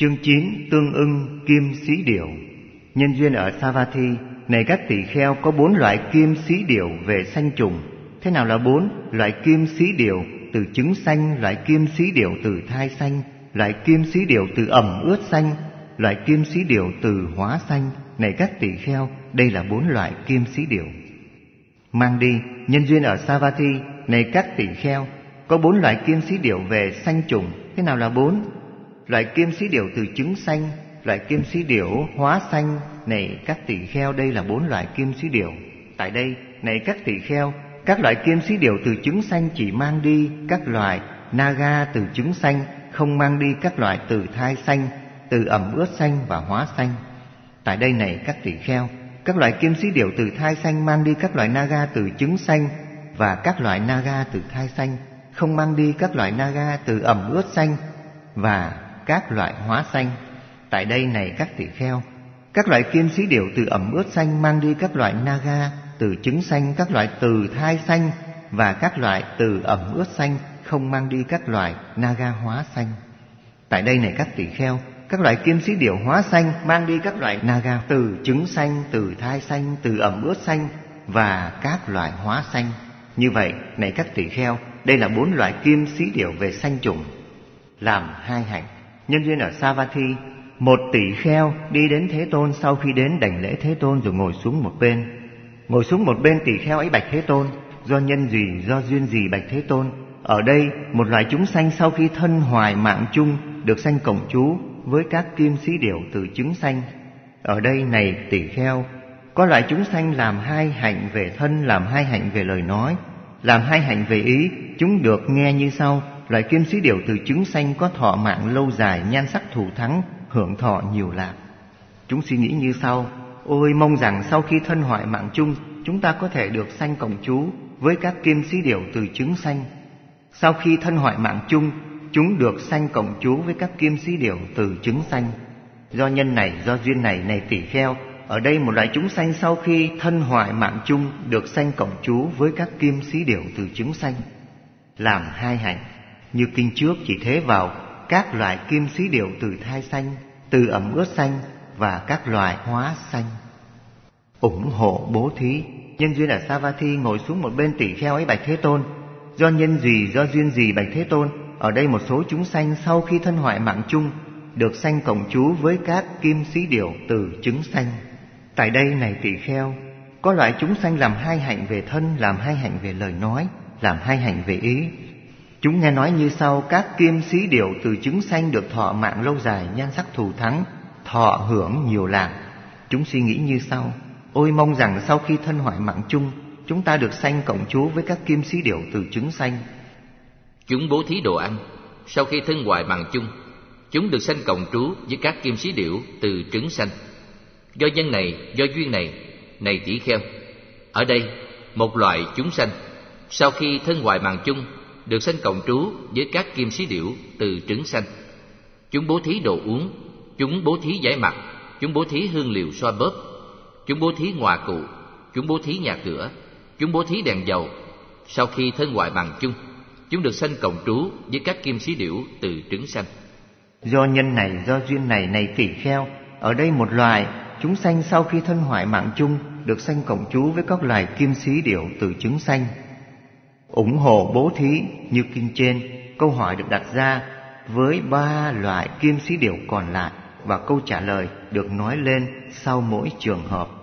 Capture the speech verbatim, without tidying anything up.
Chương chín tương ưng kim sĩ điểu. Nhân duyên ở Savatthi. Này các tỳ kheo, có bốn loại kim sĩ điểu về sanh trùng. Thế nào là bốn? Loại kim sĩ điểu từ trứng sanh, loại kim sĩ điểu từ thai sanh, loại kim sĩ điểu từ ẩm ướt sanh, loại kim sĩ điểu từ hóa sanh. Này các tỳ kheo, đây là bốn loại kim sĩ điểu. Mang đi. Nhân duyên ở Savatthi. Này các tỳ kheo, có bốn loại kim sĩ điểu về sanh trùng. Thế nào là bốn? Loại kim sĩ điểu từ trứng sanh, loại kim sĩ điểu hóa sanh. Này các tỳ kheo, đây là bốn loại kim sĩ điểu. Tại đây, này các tỳ kheo, các loại kim sĩ điểu từ trứng sanh chỉ mang đi các loại naga từ trứng sanh, không mang đi các loại từ thai sanh, từ ẩm ướt sanh và hóa sanh. Tại đây, này các tỳ kheo, các loại kim sĩ điểu từ thai sanh mang đi các loại naga từ trứng sanh và các loại naga từ thai sanh, không mang đi các loại naga từ ẩm ướt sanh và các loại hóa sanh. Tại đây, này các tỳ kheo, các loại kim sĩ điểu từ ẩm ướt sanh mang đi các loại naga từ trứng sanh, các loại từ thai sanh và các loại từ ẩm ướt sanh, không mang đi các loại naga hóa sanh. Tại đây, này các tỳ kheo, các loại kim sĩ điểu hóa sanh mang đi các loại naga từ trứng sanh, từ thai sanh, từ ẩm ướt sanh và các loại hóa sanh. Như vậy, này các tỳ kheo, đây là bốn loại kim sĩ điểu về sanh trùng. Làm hai hạnh. Nhân duyên ở Savatthi. Một tỳ kheo đi đến Thế Tôn, sau khi đến đảnh lễ Thế Tôn rồi ngồi xuống một bên. Ngồi xuống một bên, tỳ kheo ấy bạch Thế Tôn: do nhân gì, do duyên gì bạch Thế Tôn? Ở đây một loại chúng sanh sau khi thân hoài mạng chung được sanh cộng trú với các kim sĩ điểu từ trứng sanh. Ở đây, này tỳ kheo, có loại chúng sanh làm hai hạnh về thân, làm hai hạnh về lời nói, làm hai hạnh về ý. Chúng được nghe như sau: loại kim sĩ điểu từ trứng sanh có thọ mạng lâu dài, nhan sắc thù thắng, hưởng thọ nhiều lạc. Chúng suy nghĩ như sau: ôi mong rằng sau khi thân hoại mạng chung, chúng ta có thể được sanh cộng trú với các kim sĩ điểu từ trứng sanh. Sau khi thân hoại mạng chung, chúng được sanh cộng trú với các kim sĩ điểu từ trứng sanh. Do nhân này, do duyên này, này tỳ kheo, ở đây một loại chúng sanh sau khi thân hoại mạng chung được sanh cộng trú với các kim sĩ điểu từ trứng sanh. Làm hai hạnh. Như kinh trước chỉ thế vào các loại kim sĩ điểu từ thai sanh, từ ẩm ướt sanh và các loại hóa sanh. Ủng hộ bố thí. Nhân duyên ở Savatthi. Ngồi xuống một bên, tỳ kheo ấy bạch Thế Tôn: do nhân gì, do duyên gì bạch Thế Tôn? Ở đây một số chúng sanh sau khi thân hoại mạng chung được sanh cộng trú với các kim sĩ điểu từ trứng sanh. Tại đây, này tỳ kheo, có loại chúng sanh làm hai hạnh về thân, làm hai hạnh về lời nói, làm hai hạnh về ý. Chúng nghe nói như sau: các kim sĩ điểu từ trứng sanh được thọ mạng lâu dài, nhan sắc thù thắng, thọ hưởng nhiều lạc. Chúng suy nghĩ như sau: ôi mong rằng sau khi thân hoại mạng chung, chúng ta được sanh cộng trú với các kim sĩ điểu từ trứng sanh. Chúng bố thí đồ ăn. Sau khi thân hoại mạng chung, chúng được sanh cộng trú với các kim sĩ điểu từ trứng sanh. Do nhân này, do duyên này, này tỷ kheo, ở đây một loại chúng sanh sau khi thân hoại mạng chung được sanh cộng trú với các kim sĩ điểu từ trứng sanh. Chúng bố thí đồ uống, chúng bố thí giải mặt, chúng bố thí hương liều xoa bóp, chúng bố thí ngọa cụ, chúng bố thí nhà cửa, chúng bố thí đèn dầu. Sau khi thân hoại mạng chung, chúng được sanh cộng trú với các kim sĩ điểu từ trứng sanh. Do nhân này, do duyên này, này tỳ kheo, ở đây một loài chúng sanh sau khi thân hoại mạng chung được sanh cộng trú với các loài kim sĩ điểu từ trứng sanh. Ủng hộ bố thí. Như kinh trên, câu hỏi được đặt ra với ba loại kim sĩ điểu còn lại và câu trả lời được nói lên sau mỗi trường hợp.